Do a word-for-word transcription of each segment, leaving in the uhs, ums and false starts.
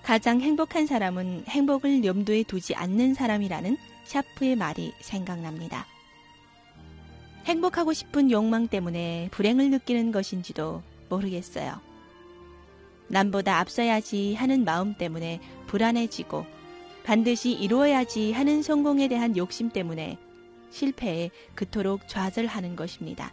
가장 행복한 사람은 행복을 염두에 두지 않는 사람이라는 샤프의 말이 생각납니다. 행복하고 싶은 욕망 때문에 불행을 느끼는 것인지도 모르겠어요. 남보다 앞서야지 하는 마음 때문에 불안해지고 반드시 이루어야지 하는 성공에 대한 욕심 때문에 실패에 그토록 좌절하는 것입니다.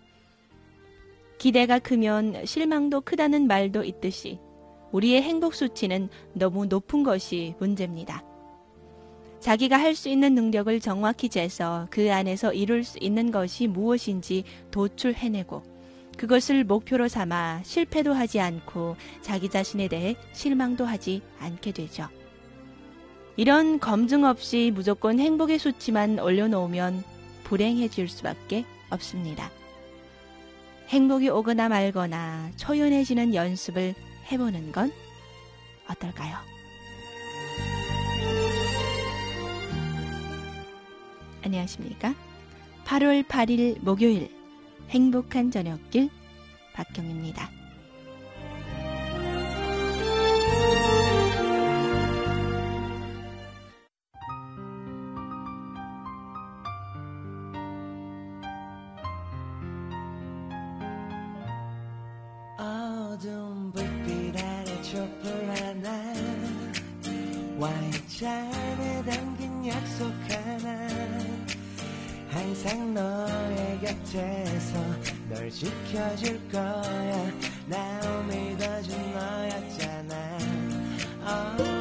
기대가 크면 실망도 크다는 말도 있듯이 우리의 행복 수치는 너무 높은 것이 문제입니다. 자기가 할 수 있는 능력을 정확히 재서 그 안에서 이룰 수 있는 것이 무엇인지 도출해내고 그것을 목표로 삼아 실패도 하지 않고 자기 자신에 대해 실망도 하지 않게 되죠. 이런 검증 없이 무조건 행복의 수치만 올려놓으면 불행해질 수밖에 없습니다. 행복이 오거나 말거나 초연해지는 연습을 해보는 건 어떨까요? 안녕하십니까? 팔월 팔일 목요일 행복한 저녁길 박경입니다. 어두운 불빛 아래 촛불 하나 와인잔에 담긴 약속 하나 항상 너의 곁에서 널 지켜줄 거야 날 믿어준 너였잖아 oh.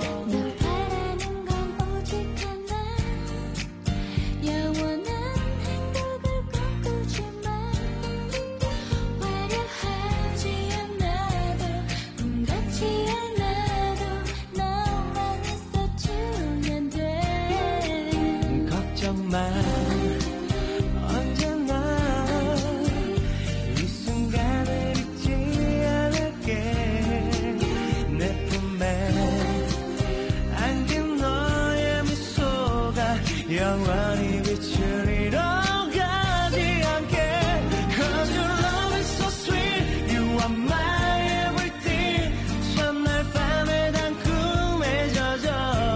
영원히 비추리러 가지 않게 Cause your love is so sweet You are my everything 첫날 밤에 단 꿈에 젖어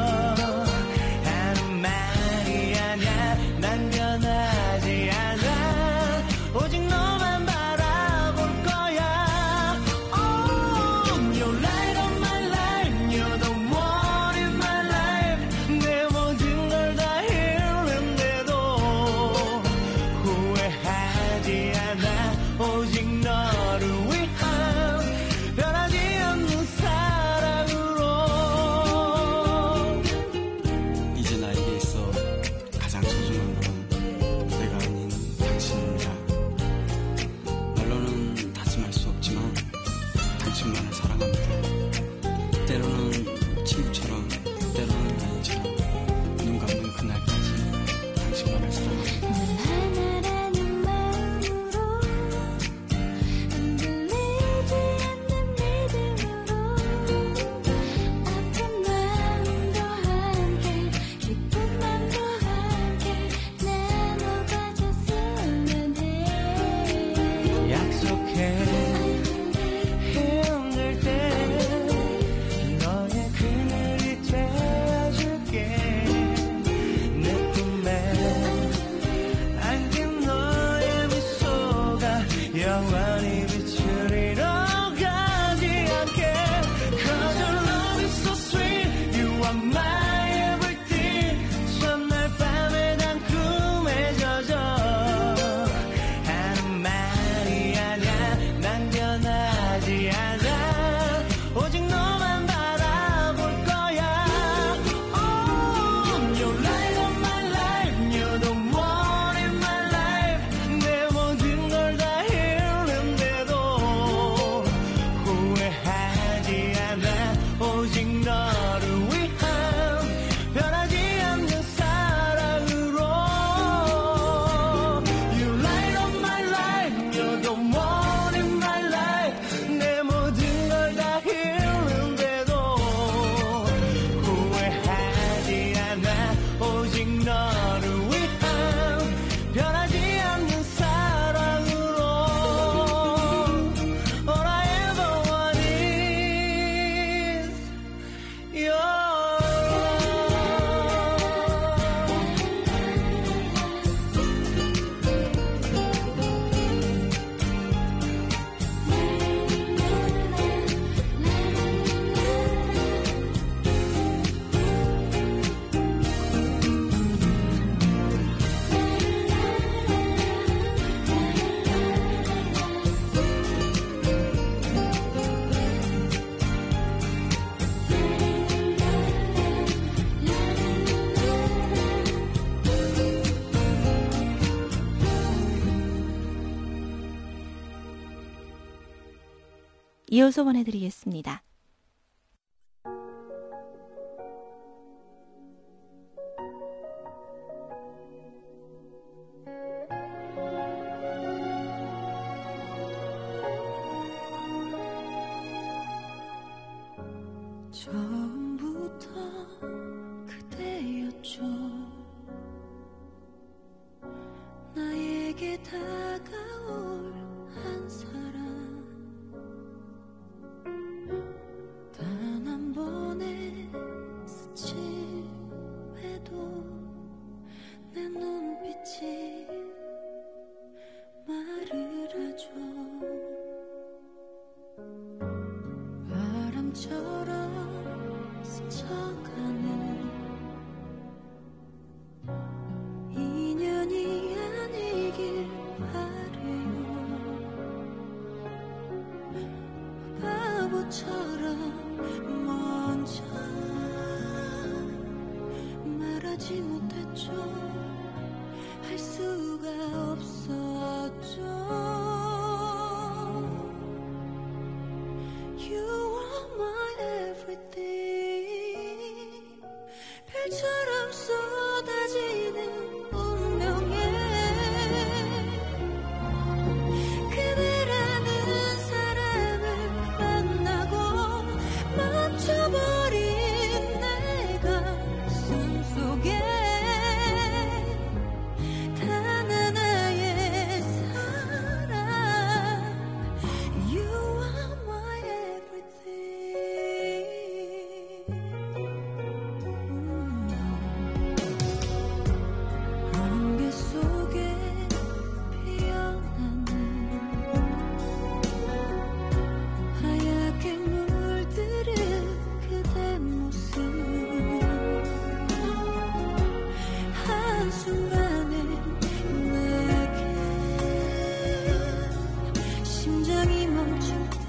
하는 말이 아냐 난 변하지 않아 오직 너만 바라볼 거야 Oh, you're light of my life You're the one in my life 내 모든 걸 다 오직 너를 위한 변하지 않는 사랑으로 이제 나에게 있어 가장 소중한 건 내가 아닌 당신입니다. 말로는 다짐할 수 없지만 당신만을 사랑합니다. 때로는 친구처럼 때로는 아이처럼 눈 감는 그날까지 당신만을 사랑합니다. 영원히 비추리러 가지 않게 Cause your love is so sweet You are my everything 첫날 밤에 단 꿈에 젖어 하는 말이 아냐 난 변하지 않아 오직 너만 바라볼 거야 Oh, you're light of my life You're the one in my life 내 모든 걸 다 이어서 보내드리겠습니다. 처음부터 그대였죠. 나에게 다가올 한 사람, 단 한 번의 스침에도 내 눈빛이 말을 하죠. 바람처럼 스쳐가는 인연이 아니길 바래요. 바보처럼 먼저 말하지 못했죠. 할 수가 없었죠. You are my everything. 별처럼 쏟아지는 운명에 그대라는 사람을 만나고 멈춰버린 내 가슴 속에 단 하나의 사랑. You are my everything. 안개 속에 피어나는 하얗게 물들은 그대 모습, 한순간에 내게 심장이 멈출 듯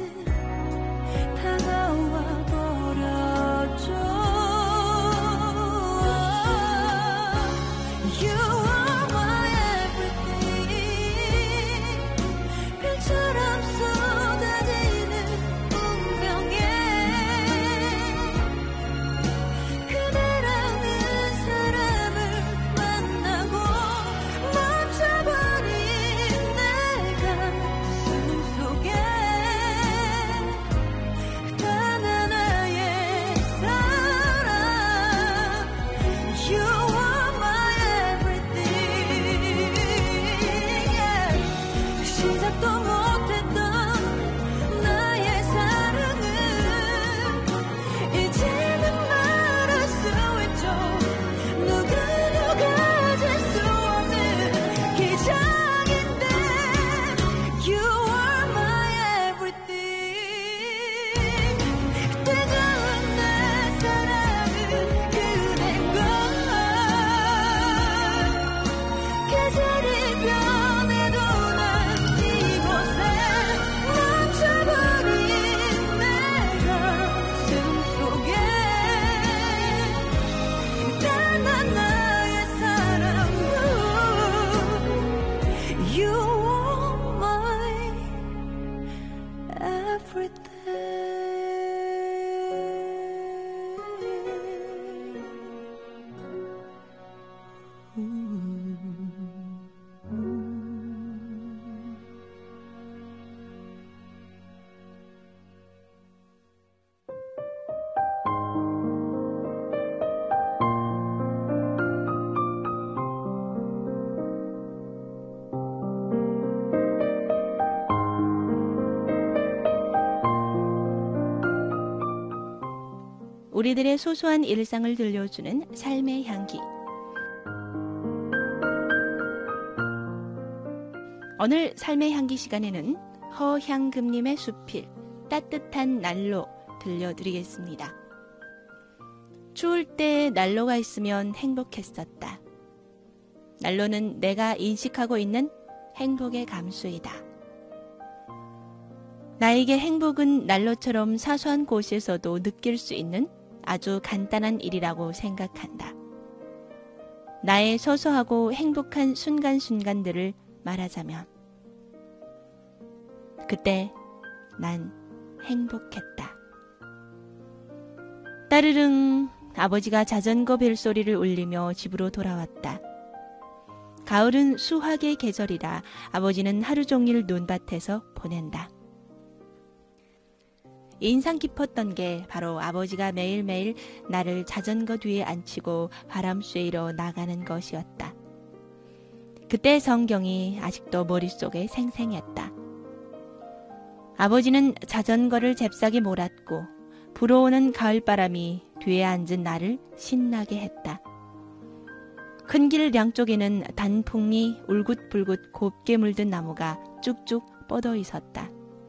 다가와 버렸죠. You are my everything. 별처럼 쏟아지는 운명에 그대라는 사람을 만나고 멈춰버린 내 가슴 속에 단 하나의 사랑. You are my everything. Yeah. 시작도 못했던 나의 사랑은 이제는 말할 수 있죠. 누구도 가질 수 없는 기적인데 You are my everything. 뜨거운 내 사랑은 그댄 걸. 계절이 변해도 난 이곳에 멈춰버린 내 가슴 속에 단 하나의 사랑. You are my everything. 우리들의 소소한 일상을 들려주는 삶의 향기. 오늘 삶의 향기 시간에는 허향금님의 수필 따뜻한 난로 들려드리겠습니다. 추울 때 난로가 있으면 행복했었다. 난로는 내가 인식하고 있는 행복의 감수이다. 나에게 행복은 난로처럼 사소한 곳에서도 느낄 수 있는 아주 간단한 일이라고 생각한다. 나의 소소하고 행복한 순간순간들을 말하자면 그때 난 행복했다. 따르릉 아버지가 자전거 벨소리를 울리며 집으로 돌아왔다. 가을은 수확의 계절이라 아버지는 하루 종일 논밭에서 보낸다. 인상 깊었던 게 바로 아버지가 매일매일 나를 자전거 뒤에 앉히고 바람 쐬러 나가는 것이었다. 그때 성경이 아직도 머릿속에 생생했다. 아버지는 자전거를 잽싸게 몰았고 불어오는 가을바람이 뒤에 앉은 나를 신나게 했다. 큰 길 양쪽에는 단풍이 울긋불긋 곱게 물든 나무가 쭉쭉 뻗어 있었다.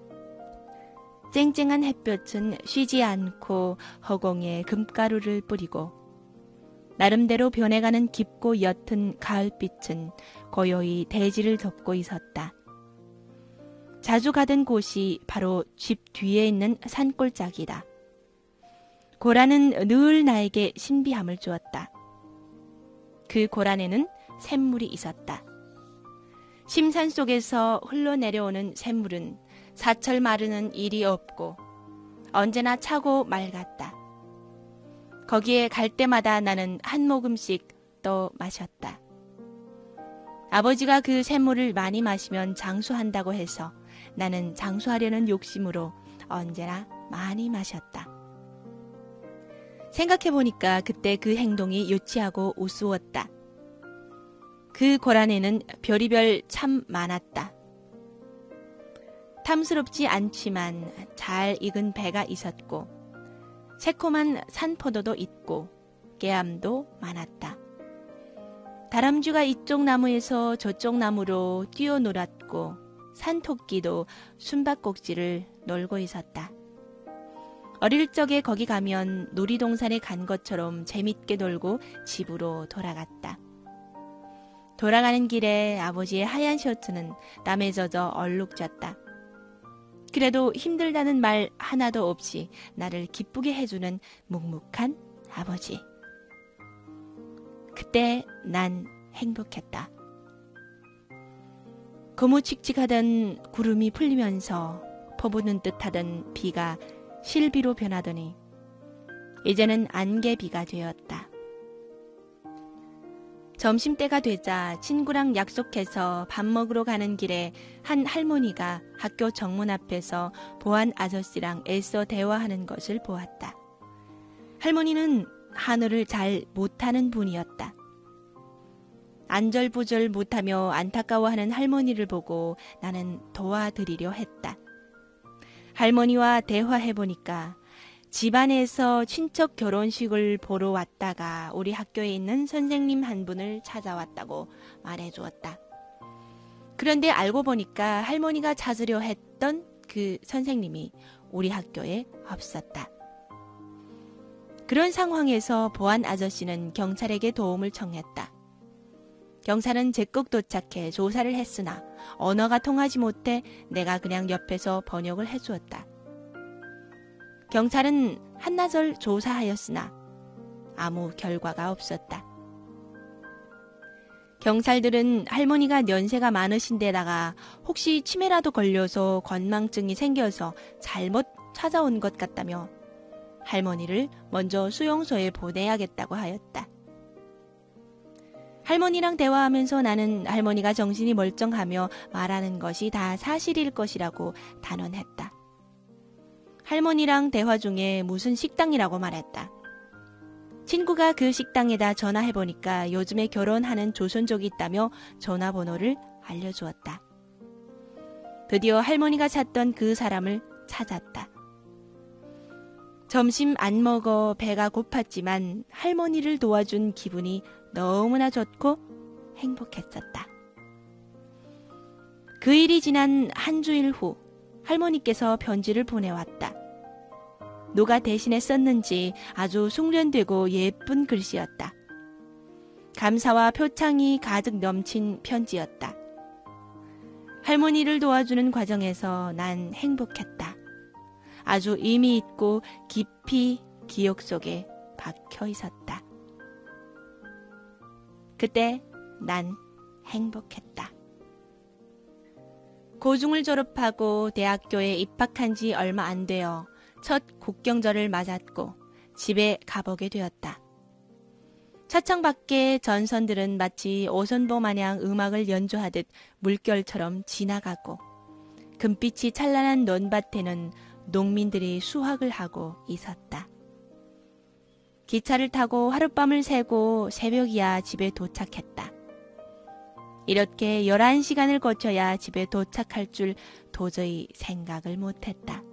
쨍쨍한 햇볕은 쉬지 않고 허공에 금가루를 뿌리고 나름대로 변해가는 깊고 옅은 가을빛은 고요히 대지를 덮고 있었다. 자주 가던 곳이 바로 집 뒤에 있는 산골짜기다. 고란은 늘 나에게 신비함을 주었다. 그 고란에는 샘물이 있었다. 심산 속에서 흘러내려오는 샘물은 사철 마르는 일이 없고 언제나 차고 맑았다. 거기에 갈 때마다 나는 한 모금씩 떠 마셨다. 아버지가 그 샘물을 많이 마시면 장수한다고 해서 나는 장수하려는 욕심으로 언제나 많이 마셨다. 생각해보니까 그때 그 행동이 유치하고 우스웠다. 그 고란에는 별이별 참 많았다. 탐스럽지 않지만 잘 익은 배가 있었고 새콤한 산포도도 있고 깨암도 많았다. 다람쥐가 이쪽 나무에서 저쪽 나무로 뛰어놀았고 산토끼도 숨바꼭질을 놀고 있었다. 어릴 적에 거기 가면 놀이동산에 간 것처럼 재밌게 놀고 집으로 돌아갔다. 돌아가는 길에 아버지의 하얀 셔츠는 땀에 젖어 얼룩졌다. 그래도 힘들다는 말 하나도 없이 나를 기쁘게 해주는 묵묵한 아버지. 그때 난 행복했다. 거무칙칙하던 구름이 풀리면서 퍼부는 듯하던 비가 실비로 변하더니 이제는 안개비가 되었다. 점심때가 되자 친구랑 약속해서 밥 먹으러 가는 길에 한 할머니가 학교 정문 앞에서 보안 아저씨랑 애써 대화하는 것을 보았다. 할머니는 한어를 잘 못하는 분이었다. 안절부절 못하며 안타까워하는 할머니를 보고 나는 도와드리려 했다. 할머니와 대화해보니까 집안에서 친척 결혼식을 보러 왔다가 우리 학교에 있는 선생님 한 분을 찾아왔다고 말해주었다. 그런데 알고 보니까 할머니가 찾으려 했던 그 선생님이 우리 학교에 없었다. 그런 상황에서 보안 아저씨는 경찰에게 도움을 청했다. 경찰은 적극 도착해 조사를 했으나 언어가 통하지 못해 내가 그냥 옆에서 번역을 해주었다. 경찰은 한나절 조사하였으나 아무 결과가 없었다. 경찰들은 할머니가 연세가 많으신 데다가 혹시 치매라도 걸려서 건망증이 생겨서 잘못 찾아온 것 같다며 할머니를 먼저 수용소에 보내야겠다고 하였다. 할머니랑 대화하면서 나는 할머니가 정신이 멀쩡하며 말하는 것이 다 사실일 것이라고 단언했다. 할머니랑 대화 중에 무슨 식당이라고 말했다. 친구가 그 식당에다 전화해보니까 요즘에 결혼하는 조선족이 있다며 전화번호를 알려주었다. 드디어 할머니가 찾던 그 사람을 찾았다. 점심 안 먹어 배가 고팠지만 할머니를 도와준 기분이 너무나 좋고 행복했었다. 그 일이 지난 한 주일 후 할머니께서 편지를 보내왔다. 누가 대신에 썼는지 아주 숙련되고 예쁜 글씨였다. 감사와 표창이 가득 넘친 편지였다. 할머니를 도와주는 과정에서 난 행복했다. 아주 의미 있고 깊이 기억 속에 박혀 있었다. 그때 난 행복했다. 고중을 졸업하고 대학교에 입학한 지 얼마 안 되어 첫 국경절을 맞았고 집에 가보게 되었다. 차창 밖에 전선들은 마치 오선보 마냥 음악을 연주하듯 물결처럼 지나가고 금빛이 찬란한 논밭에는 농민들이 수확을 하고 있었다. 기차를 타고 하룻밤을 새고 새벽이야 집에 도착했다. 이렇게 열한 시간을 거쳐야 집에 도착할 줄 도저히 생각을 못했다.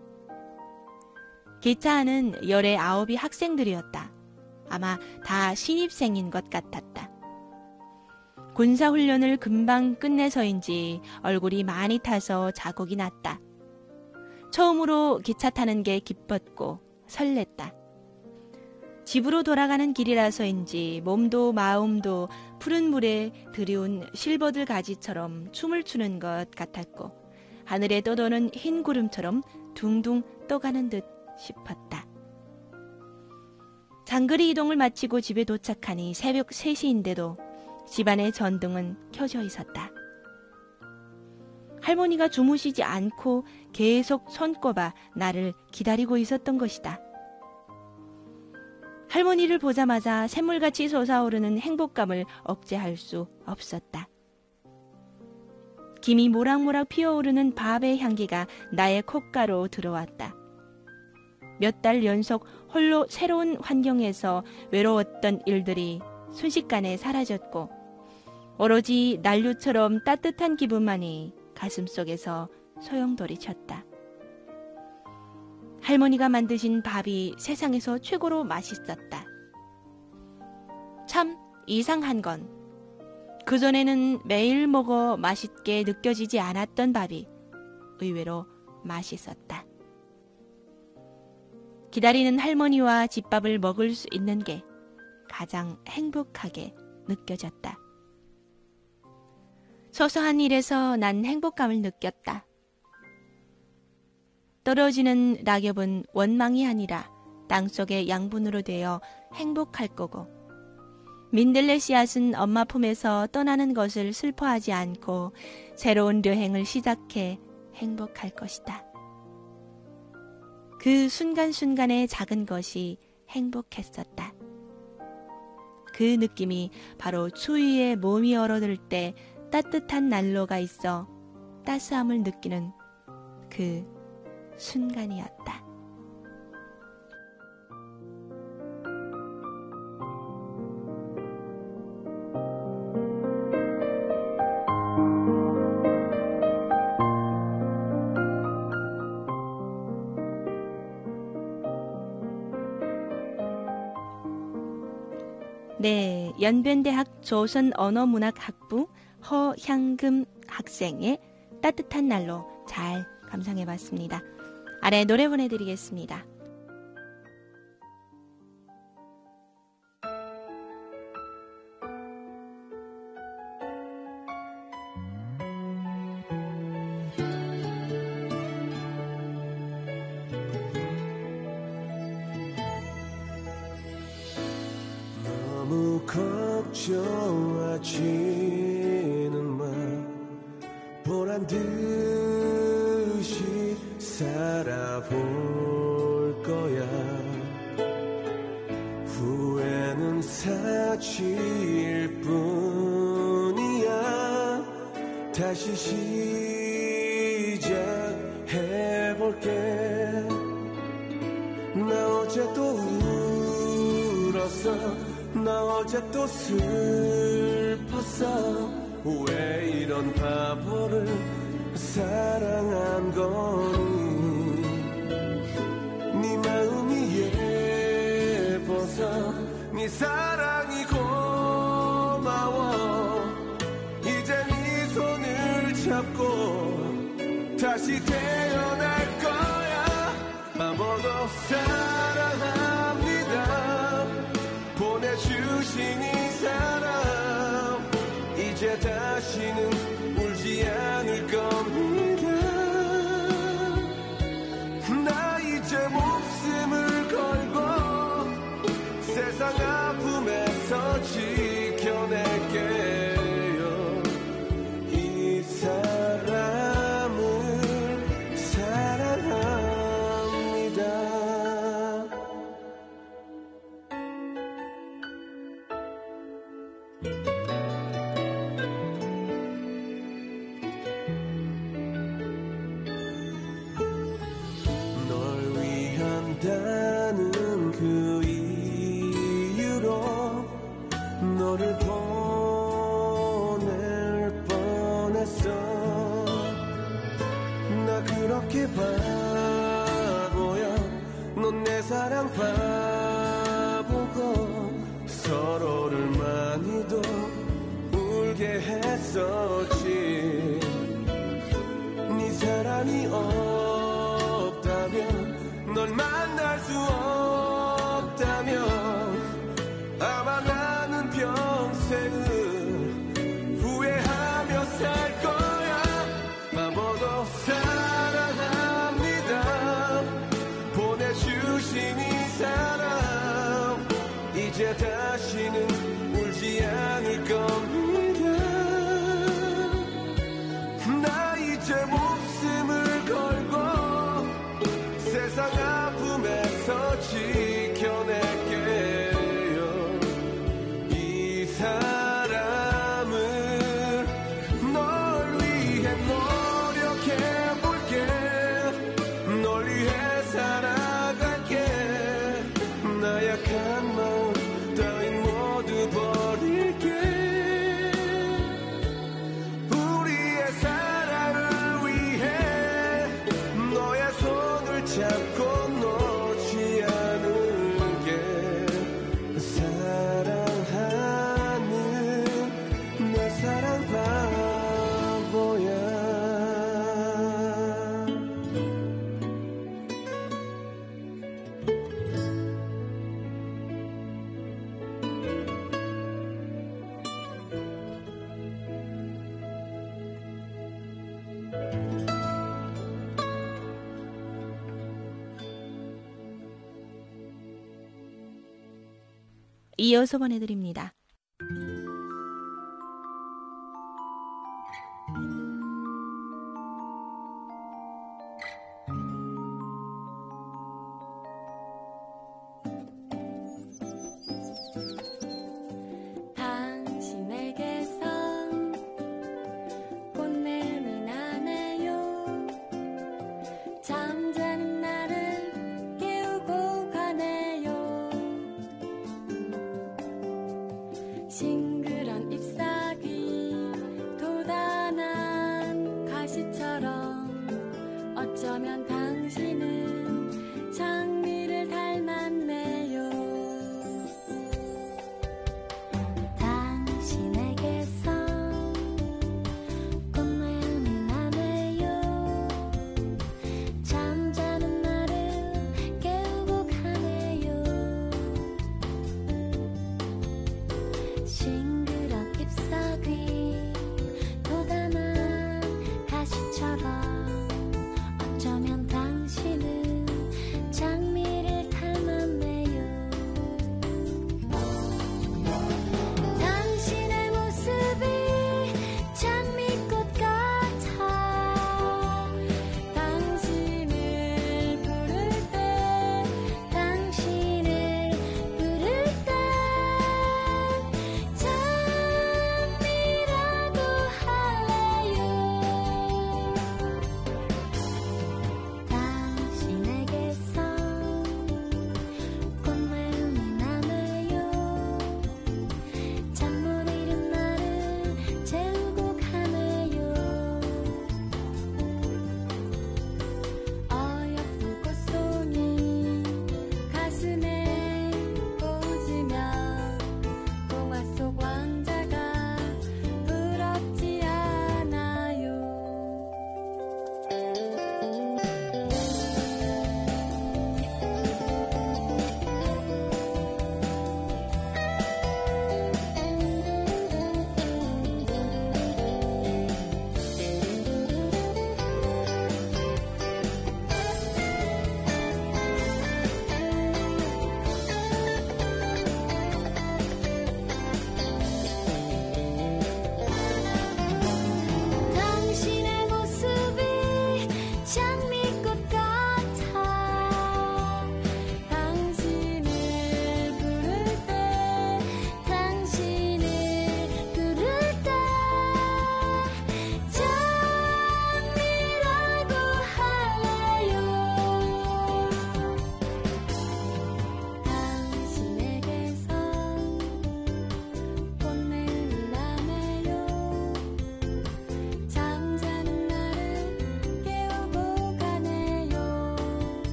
기차 안은 열의 아홉이 학생들이었다. 아마 다 신입생인 것 같았다. 군사훈련을 금방 끝내서인지 얼굴이 많이 타서 자국이 났다. 처음으로 기차 타는 게 기뻤고 설렜다. 집으로 돌아가는 길이라서인지 몸도 마음도 푸른 물에 들이운 실버들 가지처럼 춤을 추는 것 같았고 하늘에 떠도는 흰 구름처럼 둥둥 떠가는 듯 싶었다. 장거리 이동을 마치고 집에 도착하니 새벽 세 시인데도 집안의 전등은 켜져 있었다. 할머니가 주무시지 않고 계속 손꼽아 나를 기다리고 있었던 것이다. 할머니를 보자마자 샘물같이 솟아오르는 행복감을 억제할 수 없었다. 김이 모락모락 피어오르는 밥의 향기가 나의 콧가로 들어왔다. 몇 달 연속 홀로 새로운 환경에서 외로웠던 일들이 순식간에 사라졌고 오로지 난류처럼 따뜻한 기분만이 가슴속에서 소용돌이쳤다. 할머니가 만드신 밥이 세상에서 최고로 맛있었다. 참 이상한 건 그전에는 매일 먹어 맛있게 느껴지지 않았던 밥이 의외로 맛있었다. 기다리는 할머니와 집밥을 먹을 수 있는 게 가장 행복하게 느껴졌다. 소소한 일에서 난 행복감을 느꼈다. 떨어지는 낙엽은 원망이 아니라 땅속의 양분으로 되어 행복할 거고 민들레 씨앗은 엄마 품에서 떠나는 것을 슬퍼하지 않고 새로운 여행을 시작해 행복할 것이다. 그 순간순간의 작은 것이 행복했었다. 그 느낌이 바로 추위에 몸이 얼어들 때 따뜻한 난로가 있어 따스함을 느끼는 그 순간이었다. 네, 연변대학 조선언어문학학부 허향금 학생의 따뜻한 날로 잘 감상해봤습니다. 아래 노래 보내드리겠습니다. 너무 걱정하지는 마 보란 듯이 살아볼 거야. 후회는 사치일 뿐이야. 다시 시작해볼게. 나 어제 또 울었어. 나 어제 또 슬펐어. 왜 이런 바보를 사랑한 거니. 네 마음이 예뻐서 네 사랑이 고마워. 이제 네 손을 잡고 다시 태어날 거야. 바보도 사랑합니다. 보내주신 이 사람 이제 다시는 울지 않을 겁니다. 나 이제 목숨을 걸고 세상 아픔에서 지켜낼게요. 이 사람을 바보야 넌 내 사랑 바보고 서로를 많이도 울게 했었지 네 사랑이 없다면 널 만날 수 없다면 아마 나는 평생을 후회하며 살 거야 바보도 사랑합니다 보내주신 이 사람 이제 다시는 울지 않을 겁니다 나 이제 목숨을 걸고 세상 아픔에서 지켜낼게요 이 사람을 널 위해 노력해볼게 널 위해 살아갈게 나 약한 마음 따윈 모두 버릴게 우리의 사랑을 위해 너의 손을 잡고 놓지 않을게 사랑하는 내 사랑 바보야 이어서 보내드립니다. 당신에게서 꽃냄이 나네요 잠자는 나를 깨우고 가네요 싱그런 잎사귀 돋아난 가시처럼 어쩌면 당신은 장미를 닮았네요 당신에게서 꽃냄이 나네요 잠자는 나를 깨우고 가네요 싱그런 잎사귀 돋아난 가시처럼 어쩌면 당신은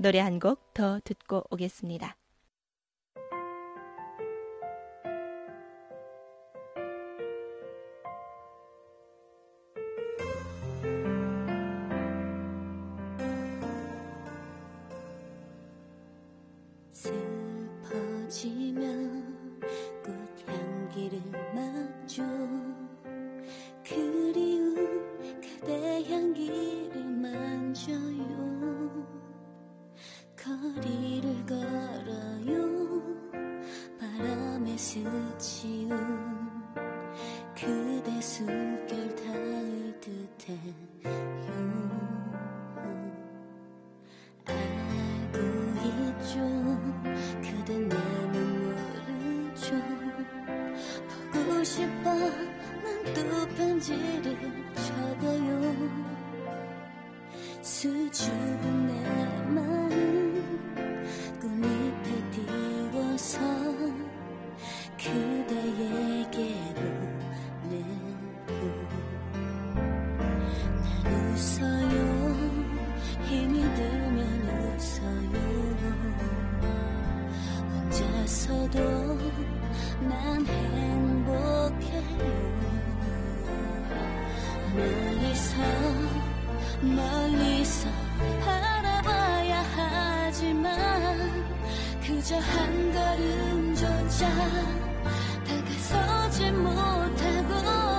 노래 한 곡 더 듣고 오겠습니다. 슬퍼지면 꽃향기를 맡죠. 그리운 그대 향기를 만져요. 거리를 걸어요. 바람에 스치운 그대 숨결 닿을 듯해요. 알고 있죠. 그대 내 눈물을 줘. 보고 싶어 난 또 편지를 적어요. 수줍은 내 마음 꽃잎에 띄워서 그대에게로 내요. 난 웃어요. 힘이 들면 웃어요. 혼자서도 난 행복해요. 멀리서 멀리서 바라봐야 하지만 그저 한 걸음조차 다가서지 못하고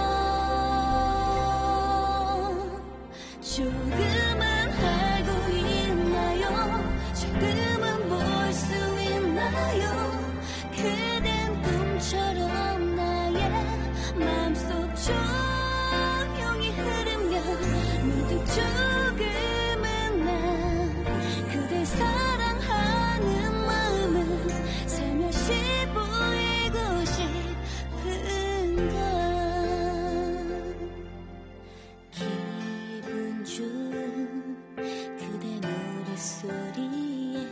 조금은 알고 있나요? 조금은 볼 수 있나요? 그댄 꿈처럼 나의 맘속 조용히 흐르면 문득 조금은 난 그댈 사랑하는 마음은 살며시 보이고 싶은 걸. 기분 좋은 그대 노랫소리에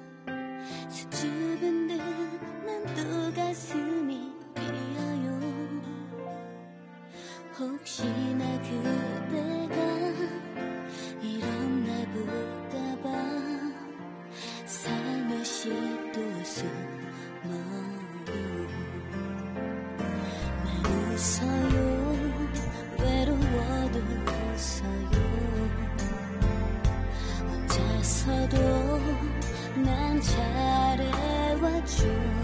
수줍은 듯 난 또 가슴이 뛰어요. 혹시나 그대가 이런 날 볼까봐 살며시 또 숨어요. 날 웃어요. 외로워도 웃어요. 혼자서도 난 잘해왔죠.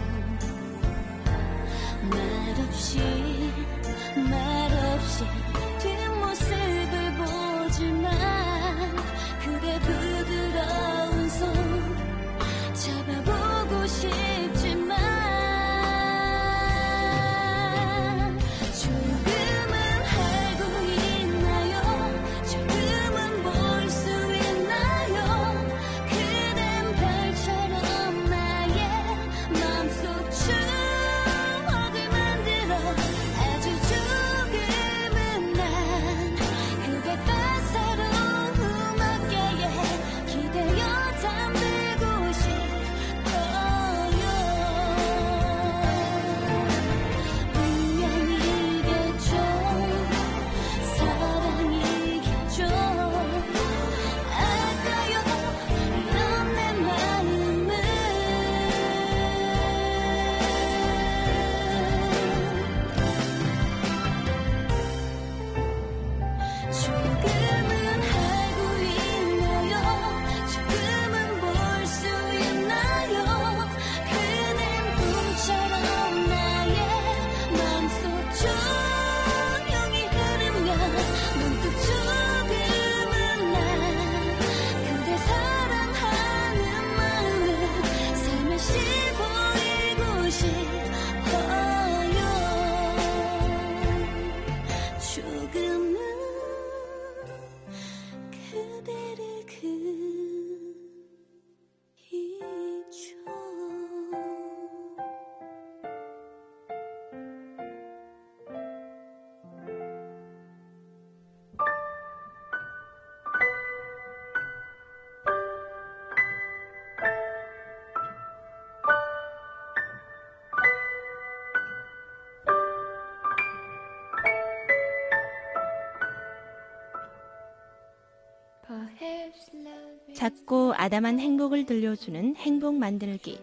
말없이 말없이 뒷모습을 보지만 그대 부드러운 손 잡아보고 싶지만 조금은 알고 있나요? 조금은 볼 수 있나요? 그댄 별처럼 나의 맘속 추억을 만들어 아주 조금은 난 작고 아담한 행복을 들려주는 행복 만들기.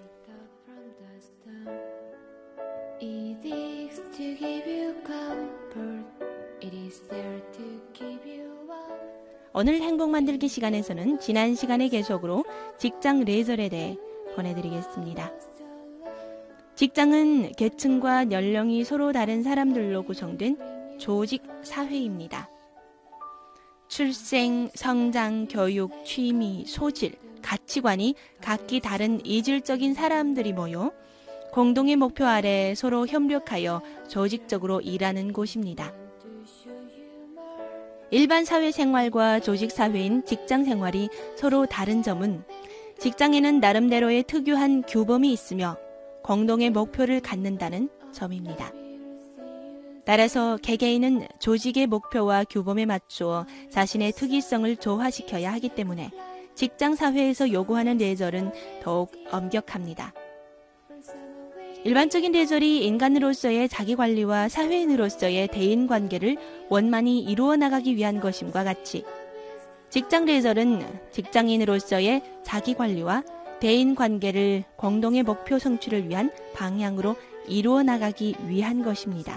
It is to give you comfort. It is there to give you up. 오늘 행복 만들기 시간에서는 지난 시간의 계속으로 직장 레저에 대해 보내드리겠습니다. 직장은 계층과 연령이 서로 다른 사람들로 구성된 조직 사회입니다. 출생, 성장, 교육, 취미, 소질, 가치관이 각기 다른 이질적인 사람들이 모여 공동의 목표 아래 서로 협력하여 조직적으로 일하는 곳입니다. 일반 사회생활과 조직사회인 직장생활이 서로 다른 점은 직장에는 나름대로의 특유한 규범이 있으며 공동의 목표를 갖는다는 점입니다. 따라서 개개인은 조직의 목표와 규범에 맞추어 자신의 특이성을 조화시켜야 하기 때문에 직장사회에서 요구하는 레저는 더욱 엄격합니다. 일반적인 레저리 인간으로서의 자기관리와 사회인으로서의 대인관계를 원만히 이루어 나가기 위한 것임과 같이 직장 레저는 직장인으로서의 자기관리와 대인관계를 공동의 목표 성취를 위한 방향으로 이루어 나가기 위한 것입니다.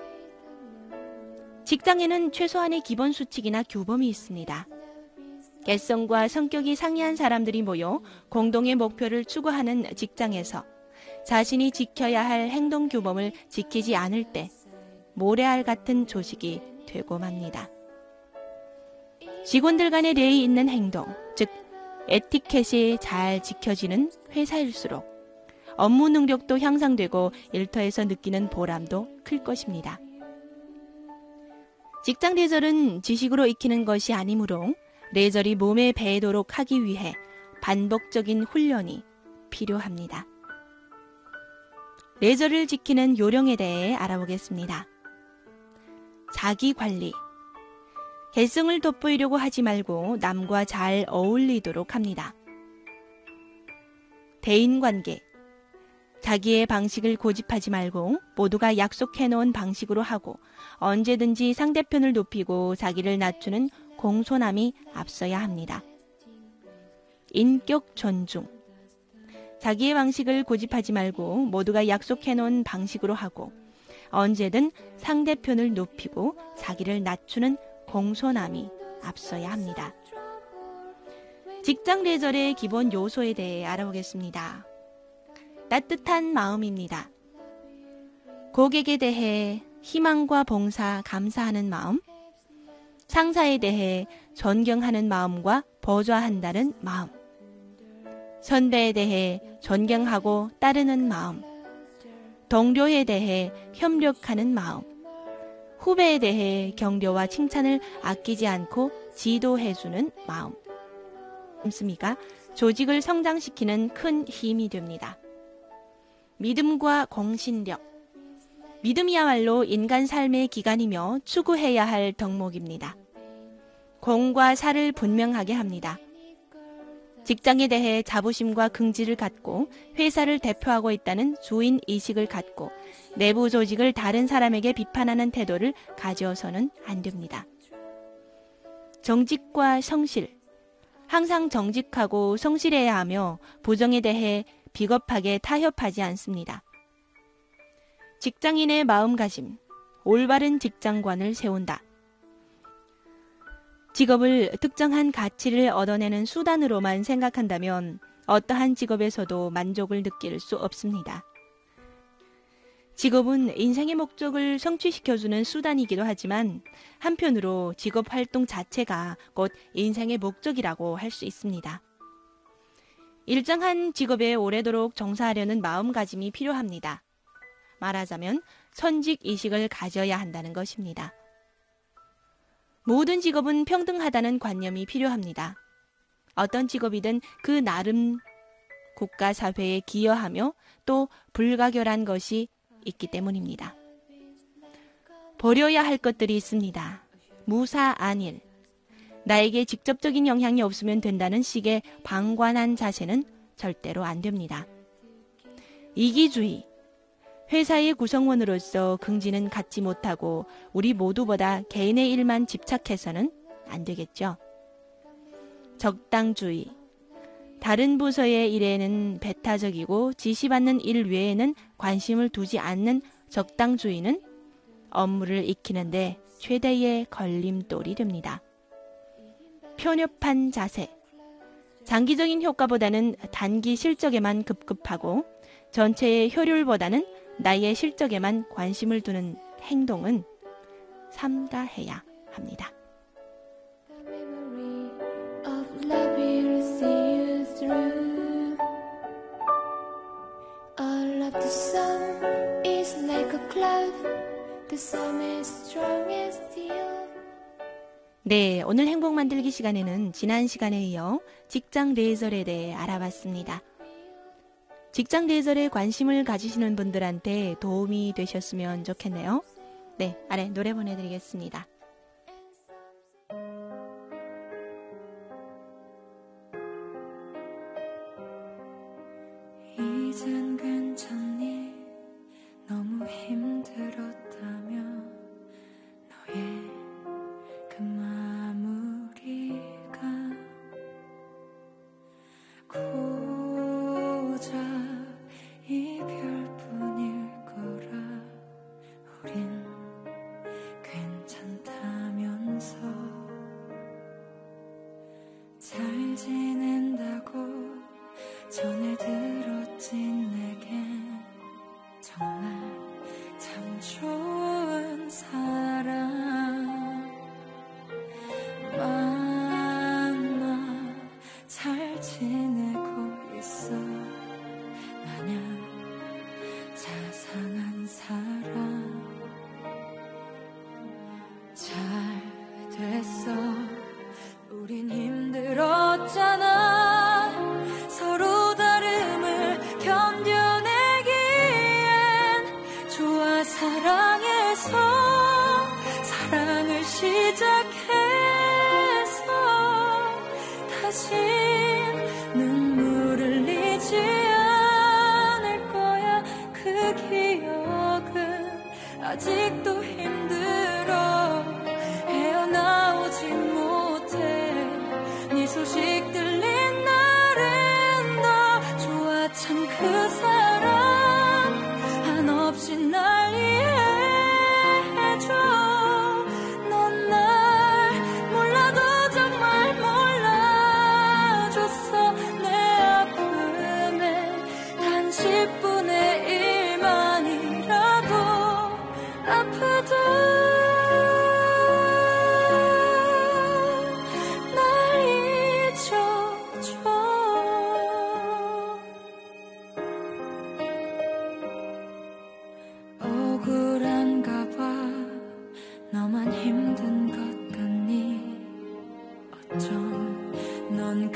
직장에는 최소한의 기본 수칙이나 규범이 있습니다. 개성과 성격이 상이한 사람들이 모여 공동의 목표를 추구하는 직장에서 자신이 지켜야 할 행동 규범을 지키지 않을 때 모래알 같은 조직이 되고 맙니다. 직원들 간의 예의 있는 행동, 즉 에티켓이 잘 지켜지는 회사일수록 업무 능력도 향상되고 일터에서 느끼는 보람도 클 것입니다. 직장 레저는 지식으로 익히는 것이 아니므로 레저리 몸에 배도록 하기 위해 반복적인 훈련이 필요합니다. 레저를 지키는 요령에 대해 알아보겠습니다. 자기관리. 개성을 돋보이려고 하지 말고 남과 잘 어울리도록 합니다. 대인관계. 자기의 방식을 고집하지 말고 모두가 약속해놓은 방식으로 하고 언제든지 상대편을 높이고 자기를 낮추는 공손함이 앞서야 합니다. 인격 존중. 자기의 방식을 고집하지 말고 모두가 약속해놓은 방식으로 하고 언제든 상대편을 높이고 자기를 낮추는 공손함이 앞서야 합니다. 직장 레저의 기본 요소에 대해 알아보겠습니다. 따뜻한 마음입니다. 고객에 대해 희망과 봉사, 감사하는 마음, 상사에 대해 존경하는 마음과 보좌한다는 마음, 선배에 대해 존경하고 따르는 마음, 동료에 대해 협력하는 마음, 후배에 대해 격려와 칭찬을 아끼지 않고 지도해주는 마음. 믿음이가 조직을 성장시키는 큰 힘이 됩니다. 믿음과 공신력. 믿음이야말로 인간 삶의 기간이며 추구해야 할 덕목입니다. 공과 사를 분명하게 합니다. 직장에 대해 자부심과 긍지를 갖고 회사를 대표하고 있다는 주인 의식을 갖고 내부 조직을 다른 사람에게 비판하는 태도를 가져서는 안 됩니다. 정직과 성실. 항상 정직하고 성실해야 하며 부정에 대해 비겁하게 타협하지 않습니다. 직장인의 마음가짐, 올바른 직장관을 세운다. 직업을 특정한 가치를 얻어내는 수단으로만 생각한다면 어떠한 직업에서도 만족을 느낄 수 없습니다. 직업은 인생의 목적을 성취시켜주는 수단이기도 하지만 한편으로 직업 활동 자체가 곧 인생의 목적이라고 할 수 있습니다. 일정한 직업에 오래도록 종사하려는 마음가짐이 필요합니다. 말하자면 선직의식을 가져야 한다는 것입니다. 모든 직업은 평등하다는 관념이 필요합니다. 어떤 직업이든 그 나름 국가 사회에 기여하며 또 불가결한 것이 있기 때문입니다. 버려야 할 것들이 있습니다. 무사안일. 나에게 직접적인 영향이 없으면 된다는 식의 방관한 자세는 절대로 안 됩니다. 이기주의. 회사의 구성원으로서 긍지는 갖지 못하고 우리 모두보다 개인의 일만 집착해서는 안 되겠죠. 적당주의. 다른 부서의 일에는 배타적이고 지시받는 일 외에는 관심을 두지 않는 적당주의는 업무를 익히는데 최대의 걸림돌이 됩니다. 편협한 자세. 장기적인 효과보다는 단기 실적에만 급급하고 전체의 효율보다는 나의 실적에만 관심을 두는 행동은 삼가해야 합니다. The memory of love will see you through. All of the sun is like a cloud. The sun is strong as steel. 네, 오늘 행복 만들기 시간에는 지난 시간에 이어 직장 뇌절에 대해 알아봤습니다. 직장 뇌절에 관심을 가지시는 분들한테 도움이 되셨으면 좋겠네요. 네, 아래 노래 보내드리겠습니다. 이젠 괜찮니? 너무 힘들었다며 너의 그 마무리가 고작 이별뿐일 거라. 우린 괜찮다면서 잘 지낸다고 전해 들었지. 내겐 정말 참 좋은 사람 만나 잘 지내고 있어. 마냥 자상한 사람. 잘 됐어. 우린 힘들었잖아. 서로 다름을 견뎌내기엔 좋아 사랑해서 사랑을 시작해서 다신 눈물을 흘리지 않을 거야. 그 기억은 아직도 힘들어. 헤어나오지 못해. 네 소식 들린 날은 너 좋아 참 그 사람 한없이 날 이해해줘. 넌 날 몰라도 정말 몰라줬어. 내 아픔에 단 십 분의 일만이라도 아프도 너만 힘든 것 같니? 어쩜 넌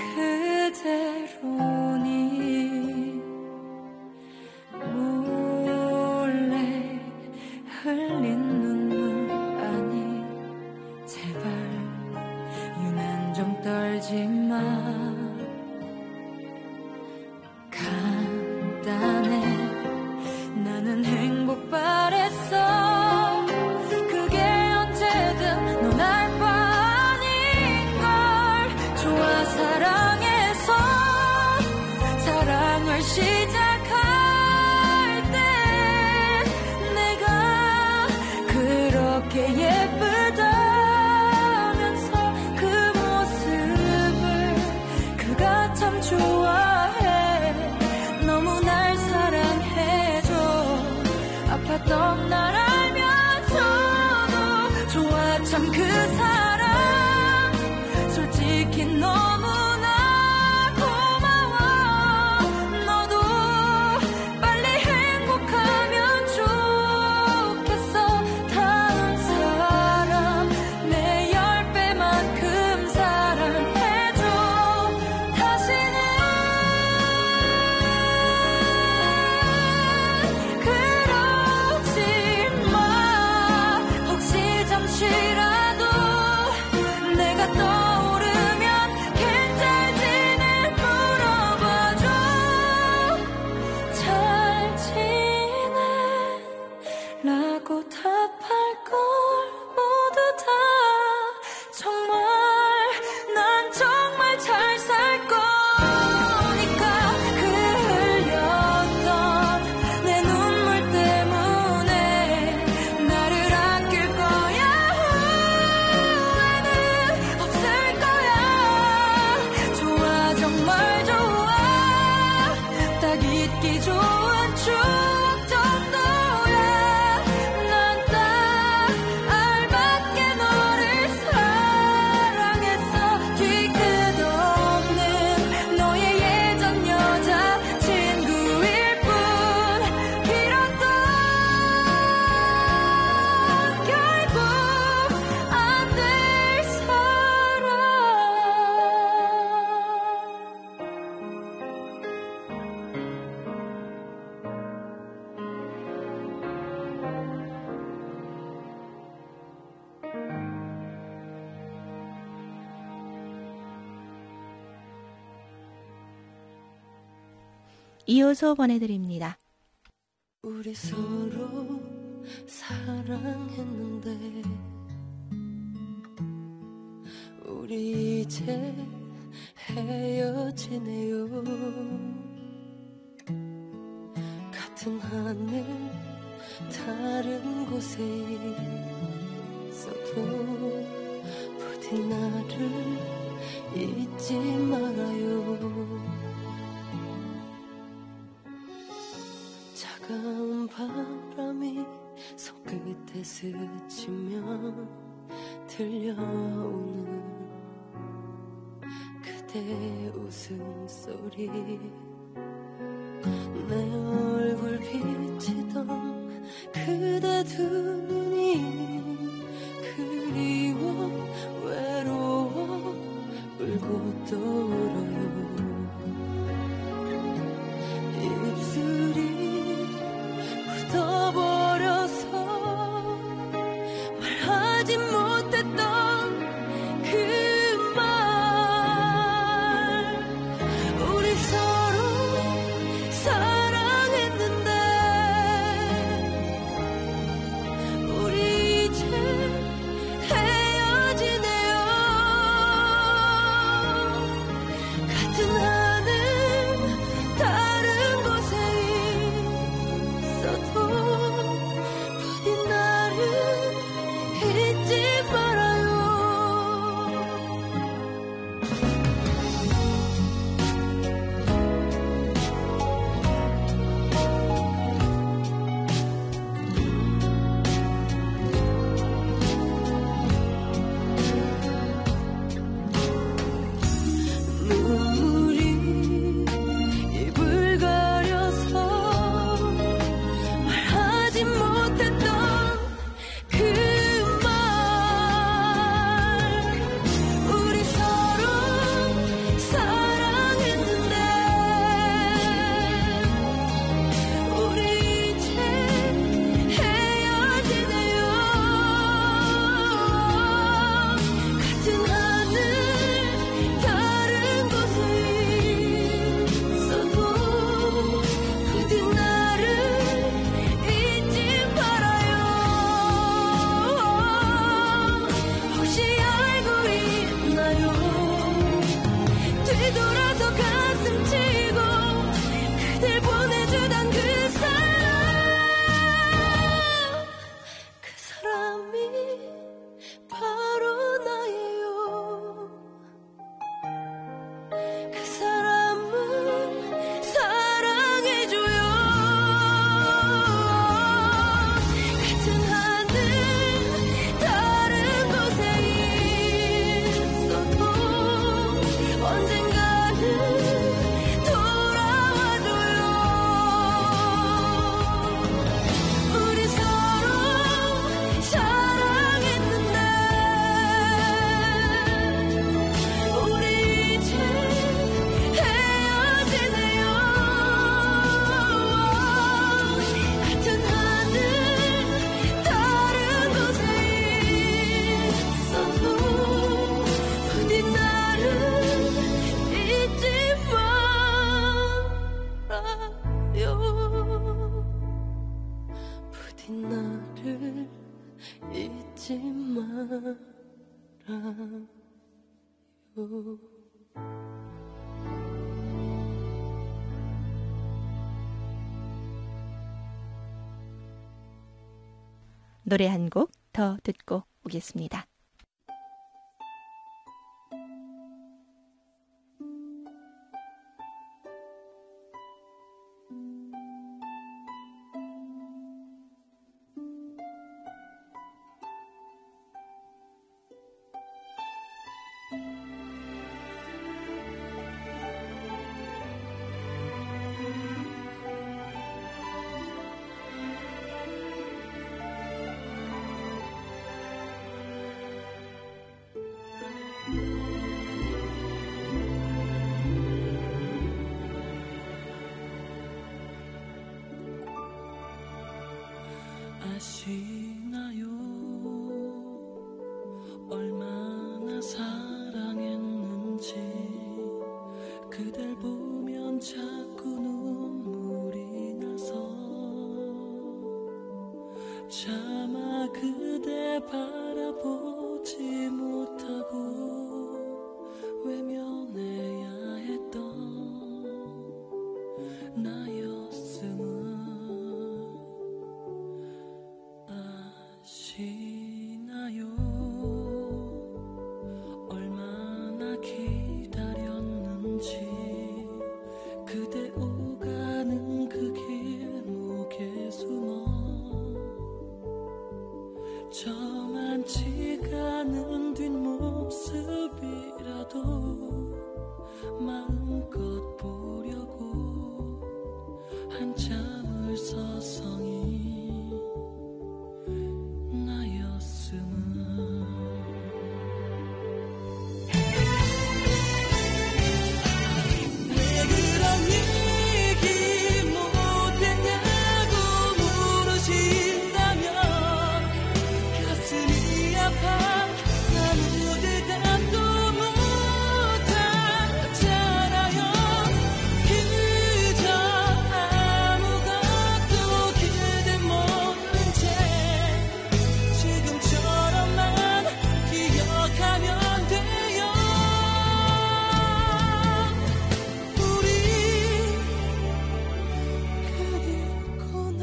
그대로니? 몰래 흘린 눈물 아니? 제발 유난 좀 떨지 마. 간단해. 나는 행복 바랬어. 시작할 때 내가 그렇게 예쁘다면서 그 모습을 그가 참 좋아해. 너무 날 사랑해줘. 아팠던 날 알면서도 좋아 참 그 사람. 솔직히 너무 그렇지 이어서 보내드립니다. 우리 서로 사랑했는데 우리 이제 헤어지네요. 같은 하늘 다른 곳에 있어도 부디 나를 잊지 말아요. 차가운 바람이 손끝에 스치며 들려오는 그대 웃음소리 내 얼굴 비치던 그대 두 눈이 그리워 외로워 울고 또 울어요. 입술이 굳어버려서 말하지 못했던 그 말 우리 서로 사랑했는데 우리 이제 헤어지네요. 같은 하늘 다른 곳에 있어도 부디 나를 잊지 말아요. 눈물이 입을 가려서 말하지 못했던 그 말 우리 서로 사랑했는데 우리 이제 헤어지네요. 같은 하늘 다른 곳에 있어도 부디 나를 잊지 말아요. 혹시 알고 있나요? 뒤돌아서 가슴 치고 그댈 보내주던 그 사람 그 사람이 바로 나예요. 그 사람은 사랑해줘요. 같은 하늘 다른 곳에 있어도 언젠가는 돌아와줘요. 우리 서로 사랑했는데 우리 이제 헤어지네요. 같은 하늘 다른 곳에 있어도 부디 나를 잊지 말아요. 부디 나를 잊지 말아요. 노래 한 곡 더 듣고 오겠습니다. 아시나요? 얼마나 사랑했는지 그댈 보면 자꾸 눈물 그대 오가는 그 길목에 숨어 저만치가 않은 뒷모습이라도 마음껏 보려고 한참을 서성이 나였음은 왜 그런 얘기 못했냐고 물으신다면 가슴이 아파 아무 대답도 못하잖아요. 그저 아무것도 그대 모른 채 지금처럼만 기억하면 돼요. 우리 그리구나.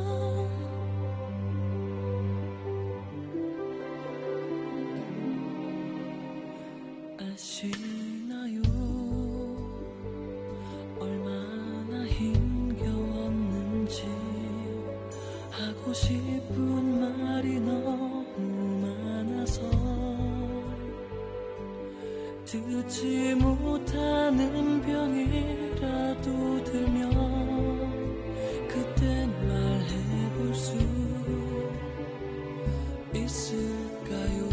아시나요? 얼마나 힘겨웠는지 하고 싶은 말이 너무 많아서 듣지 못하는 병이라도 들면 그땐 말해볼 수 있을까요?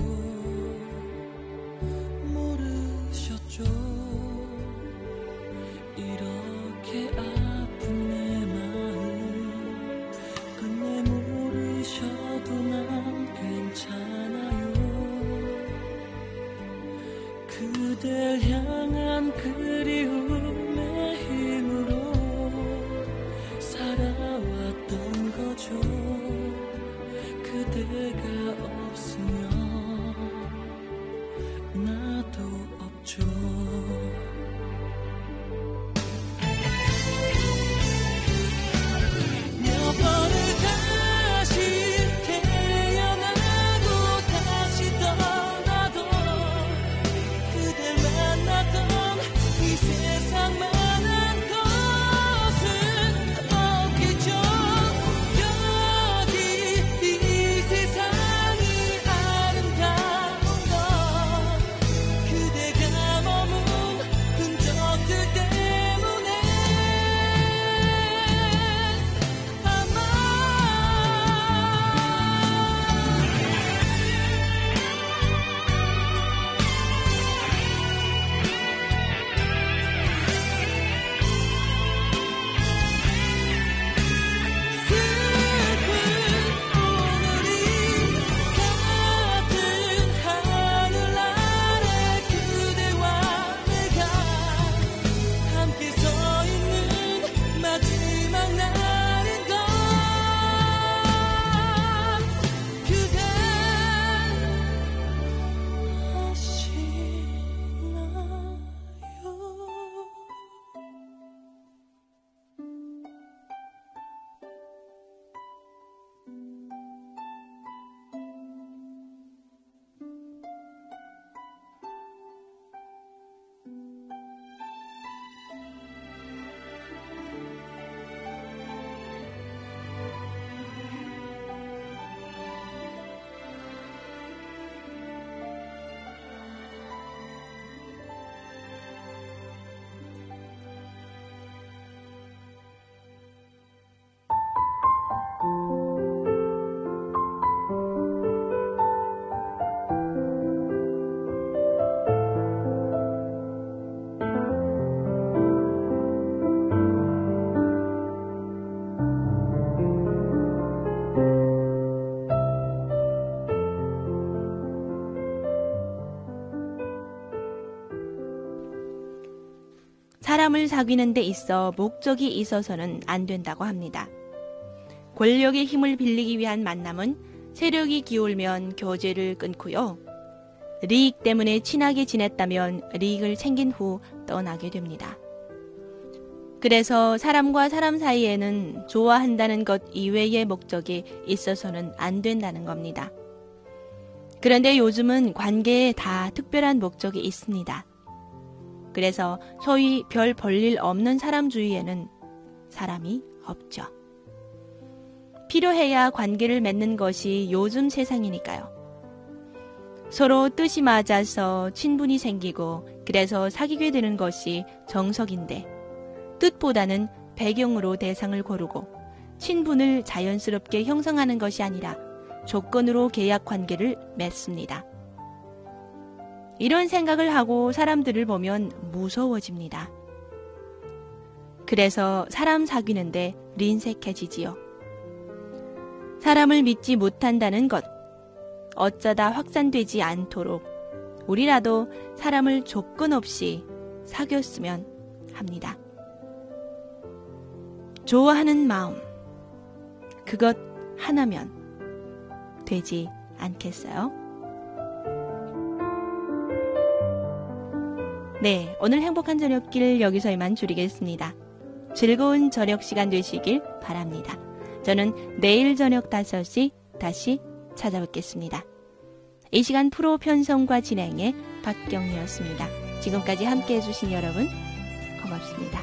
모르셨죠? 이렇게 아픈 내 마음 끝내 모르셔도 난 괜찮아요. 그댈 향한 그리움의 힘으로 살아왔던 거죠. 그대가 없으면 나도 없죠. 몇 번을 다시 태어나고 다시 떠나도 그댈 만났던 이 세상만한 것은 없겠죠. 여기 이 세상이 아름다운 건 그대가 머문 흔적들 때문에 아마 슬픈 오늘이 같은 하늘 아래 그대와 내가 함께 서 있는 마지막 날인 걸 그대 아시나요? 사람을 사귀는 데 있어 목적이 있어서는 안 된다고 합니다. 권력의 힘을 빌리기 위한 만남은 세력이 기울면 교제를 끊고요. 리익 때문에 친하게 지냈다면 리익을 챙긴 후 떠나게 됩니다. 그래서 사람과 사람 사이에는 좋아한다는 것 이외의 목적이 있어서는 안 된다는 겁니다. 그런데 요즘은 관계에 다 특별한 목적이 있습니다. 그래서 소위 별 볼일 없는 사람 주위에는 사람이 없죠. 필요해야 관계를 맺는 것이 요즘 세상이니까요. 서로 뜻이 맞아서 친분이 생기고 그래서 사귀게 되는 것이 정석인데 뜻보다는 배경으로 대상을 고르고 친분을 자연스럽게 형성하는 것이 아니라 조건으로 계약 관계를 맺습니다. 이런 생각을 하고 사람들을 보면 무서워집니다. 그래서 사람 사귀는데 린색해지지요. 사람을 믿지 못한다는 것, 어쩌다 확산되지 않도록 우리라도 사람을 조건 없이 사귀었으면 합니다. 좋아하는 마음, 그것 하나면 되지 않겠어요? 네, 오늘 행복한 저녁길 여기서 이만 줄이겠습니다. 즐거운 저녁 시간 되시길 바랍니다. 저는 내일 저녁 다섯 시 다시 찾아뵙겠습니다. 이 시간 프로 편성과 진행의 박경리였습니다. 지금까지 함께 해주신 여러분 고맙습니다.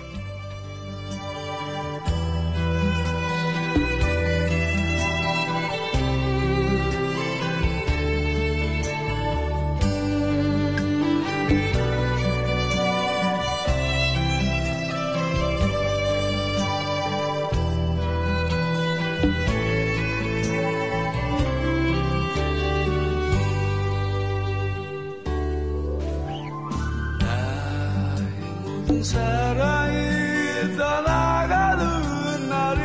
사랑이 떠나가는 날이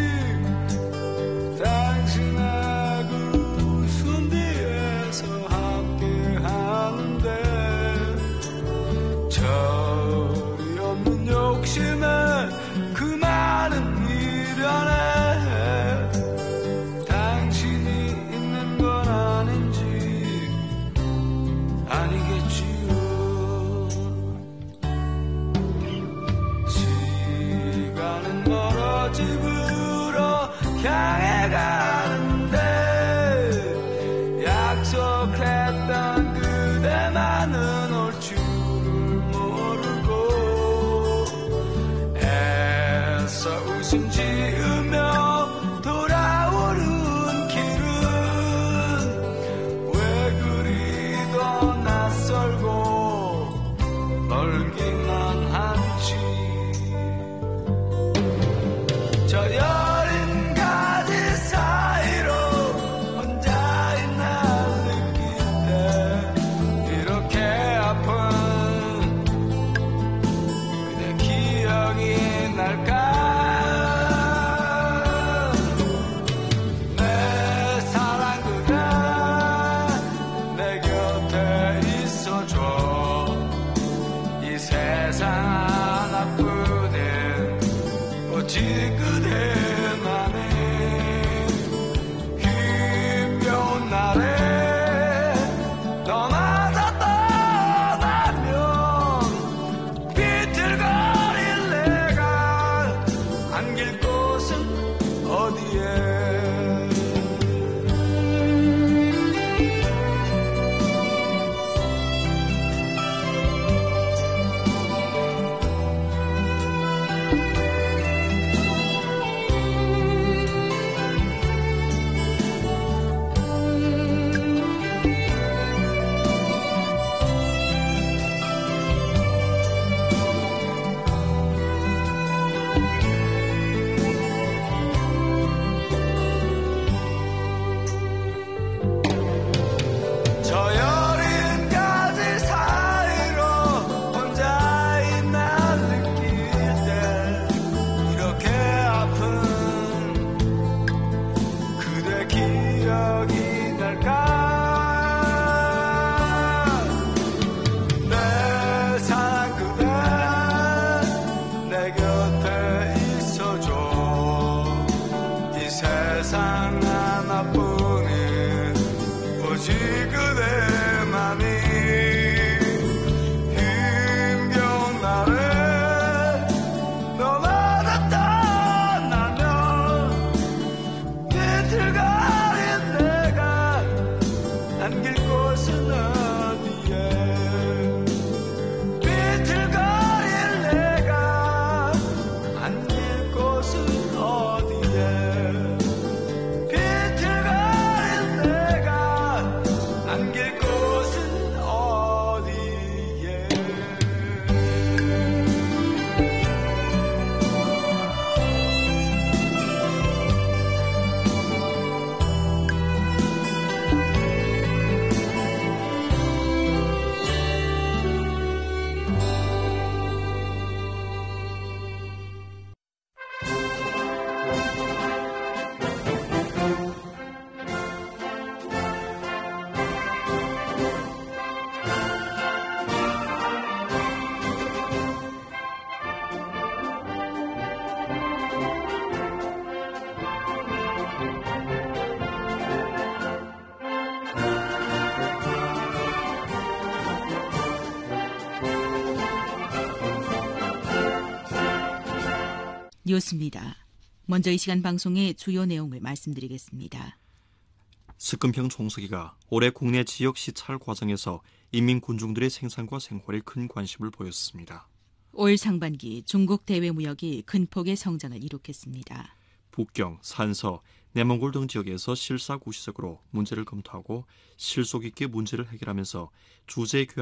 당신하고 숨 뒤에서 함께 하는데 절이 없는 욕심에 그 많은 미련에 당신이 있는 건 아닌지 아니겠지요. 집으로 향해 가는데 약속했던 그대만은 올 줄을 모르고 애써 웃음 지으며 돌아오는 길은 왜 그리도 낯설고 멀기만 한지. 저 여린 가지 사이로 혼자인 날 느낄 때 이렇게 아픈 그대 기억이 날까. 내 사랑 그대 내 곁에 있어줘. 이 세상 하나뿐인 오직 그대만의 힘겨운 날에 떠나자 떠나면 비틀거릴 내가 안길 곳은 어디에. 뉴스입니다. 먼저 이 시간 방송의 주요 내용을 말씀드리겠습니다. 스금평 총서기가 올해 국내 지역 시찰 과정에서 인민 군중들의 생산과 생활에 큰 관심을 보였습니다. 올 상반기 중국 대외 무역이 큰 폭의 성장을 이룩했습니다. 북경, 산서, 내몽골 등 지역에서 실사구시적으로 문제를 검토하고 실속 있게 문제를 해결하면서 주제